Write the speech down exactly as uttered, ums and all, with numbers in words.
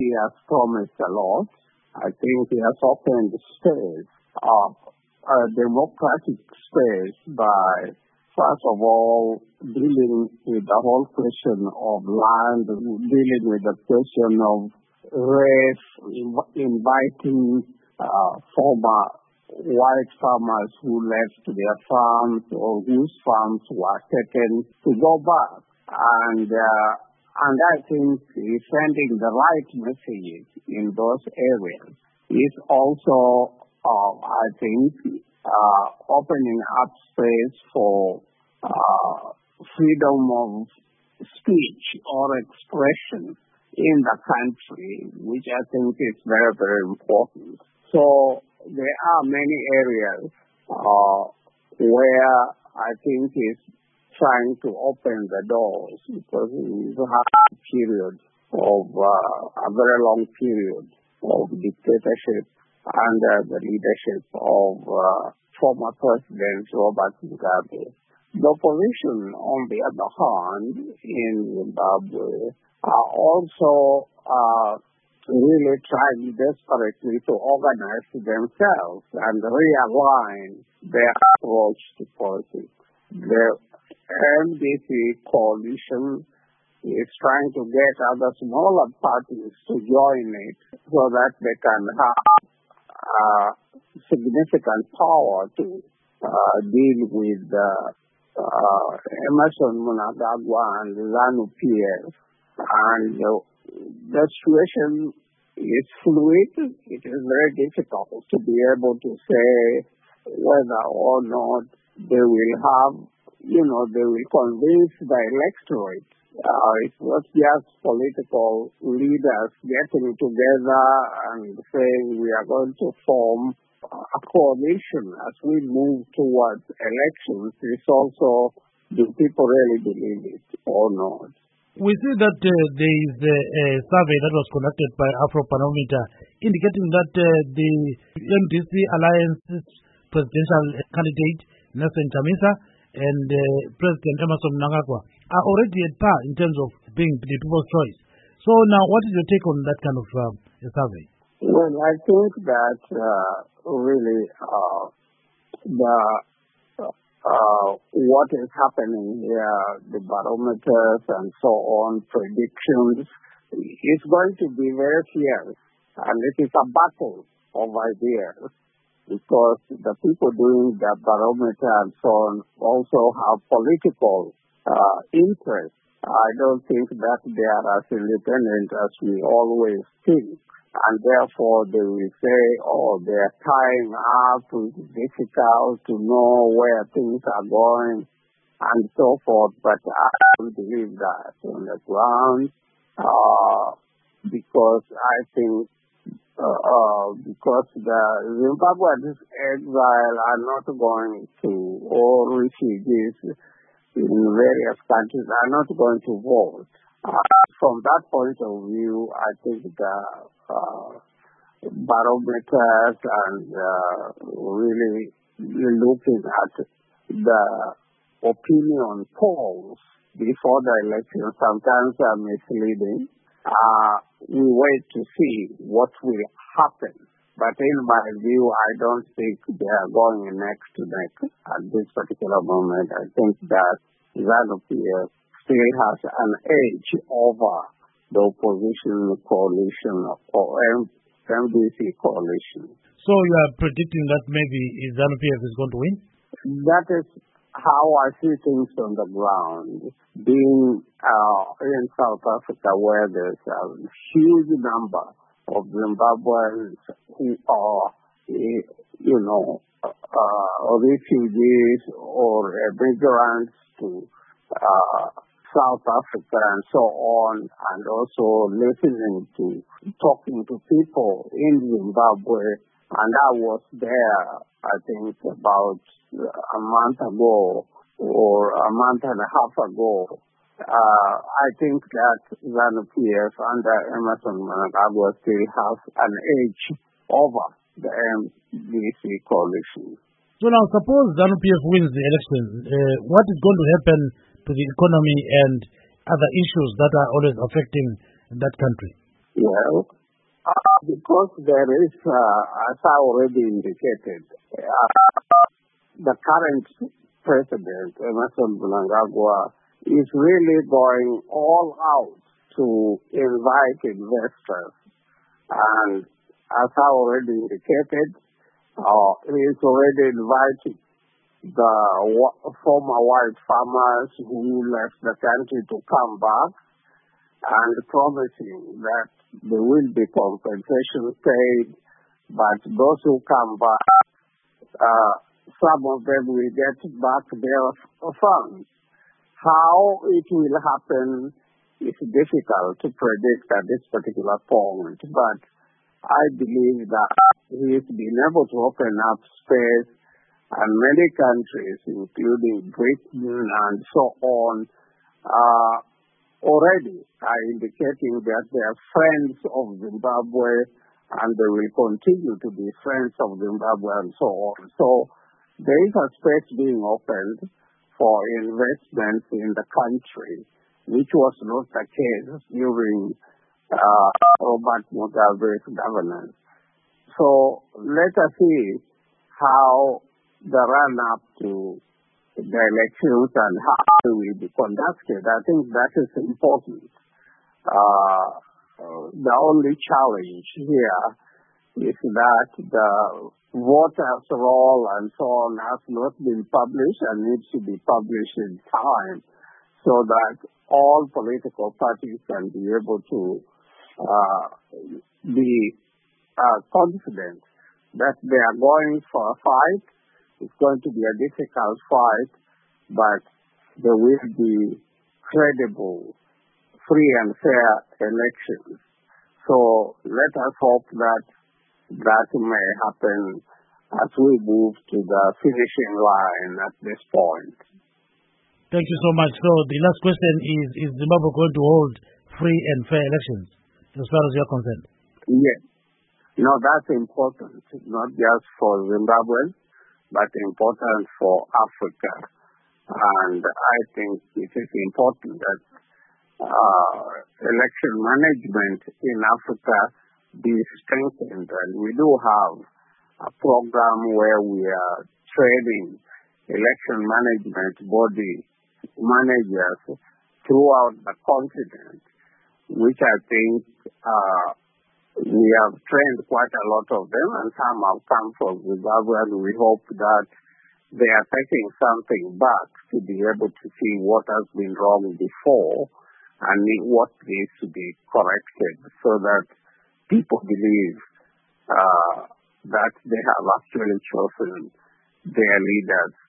he has promised a lot. I think he has opened space, uh, a democratic space by, first of all, dealing with the whole question of land, dealing with the question of race, inv- inviting uh, former white farmers who left their farms or whose farms were taken to go back. And uh, and I think he's sending the right messages in those areas. He's also, uh, I think, uh, opening up space for uh, freedom of speech or expression in the country, which I think is very, very important. So there are many areas uh, where I think he's trying to open the doors, because he's had a period of uh, a very long period of dictatorship under the leadership of uh, former President Robert Mugabe. The opposition, on the other hand, in Zimbabwe, are also uh, really trying desperately to organize themselves and realign their approach to politics. The M D C coalition is trying to get other smaller parties to join it so that they can have uh, significant power to uh, deal with uh, uh, Emmerson Mnangagwa and ZANU-P F. And uh, the situation is fluid. It is very difficult to be able to say whether or not they will have, you know, they will convince the electorate. Uh, it's not just political leaders getting together and saying we are going to form a coalition as we move towards elections. It's also, do people really believe it or not? We see that uh, there is a, a survey that was conducted by Afropanometer indicating that uh, the M D C Alliance's presidential candidate, Nelson Chamisa, and uh, President Emmerson Mnangagwa are already at par in terms of being the people's choice. So now, what is your take on that kind of uh, survey? Well, I think that uh, really uh, the uh, what is happening here, the barometers and so on, predictions, is going to be very fierce, and it is a battle of ideas, because the people doing the barometer and so on also have political uh, interests. I don't think that they are as independent as we always think. And therefore, they will say, oh, they are tying up, it's difficult to know where things are going, and so forth. But I don't believe that on the ground, uh, because I think Uh, uh, because the Zimbabweans exile are not going to, or refugees in various countries are not going to vote. Uh, from that point of view, I think the uh, barometers and uh, really looking at the opinion polls before the election sometimes are misleading. Uh, we wait to see what will happen. But in my view, I don't think they are going neck to neck at this particular moment. I think that ZANU-P F still has an edge over the opposition coalition or M D C coalition. So you are predicting that maybe ZANU-P F is going to win? That is how I see things on the ground. Being uh, in South Africa, where there's a huge number of Zimbabweans who are, you know, uh, refugees or migrants to uh, South Africa and so on, and also listening to, talking to people in Zimbabwe. And I was there, I think, about a month ago or a month and a half ago. Uh, I think that ZANU-P F under Emmerson Mnangagwa still has an edge over the M D C coalition. So now, suppose ZANU-P F wins the election, uh, what is going to happen to the economy and other issues that are always affecting that country? Well, Uh, because there is, uh, as I already indicated, uh, the current president, Emerson Mnangagwa, is really going all out to invite investors. And as I already indicated, uh, he is already inviting the wa- former white farmers who left the country to come back and promising that there will be compensation paid, but those who come back, uh, some of them will get back their funds. How it will happen is difficult to predict at this particular point, but I believe that he has been able to open up space, and many countries, including Britain and so on, uh, already are indicating that they are friends of Zimbabwe and they will continue to be friends of Zimbabwe and so on. So there is a space being opened for investments in the country, which was not the case during uh, Robert Mugabe's governance. So let us see how the run-up to the elections and how they will be conducted. I think that is important. Uh, uh, the only challenge here is that the voters' roll and so on has not been published and needs to be published in time so that all political parties can be able to uh, be uh, confident that they are going for a fight. It's going to be a difficult fight, but there will be credible, free and fair elections. So let us hope that that may happen as we move to the finishing line at this point. Thank you so much. So the last question is, is Zimbabwe going to hold free and fair elections as far as you're concerned? Yes. No, that's important, not just for Zimbabwe, but important for Africa. And I think it is important that uh, election management in Africa be strengthened. And we do have a program where we are training election management body managers throughout the continent, which I think uh, we have trained quite a lot of them, and some have come from Zimbabwe, and we hope that they are taking something back to be able to see what has been wrong before and what needs to be corrected so that people believe uh, that they have actually chosen their leaders